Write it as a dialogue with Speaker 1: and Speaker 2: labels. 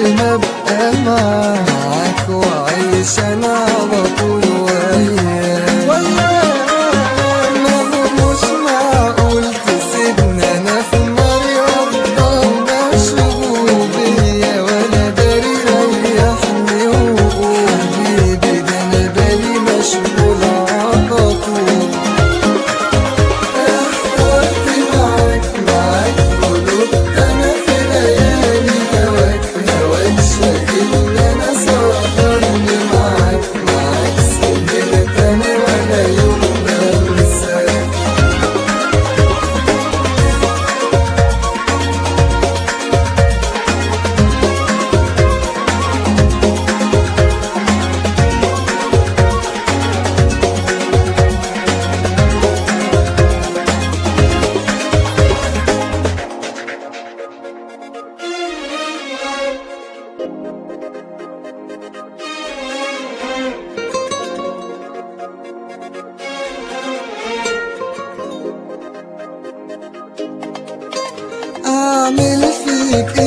Speaker 1: ما ابقى معاك وعيش انا على طول وياك. ما هو مش معقول تسيبني انا في النار يفضل مشغول بيا ولا داري ريحني وقول بيبي ده انا بالي مشغول على طول. احترت معاك غلطت انا في ليالي هواك شاغلني انا سهرني معاك سهرت انا ولا يوم بنساك. اعمل فيك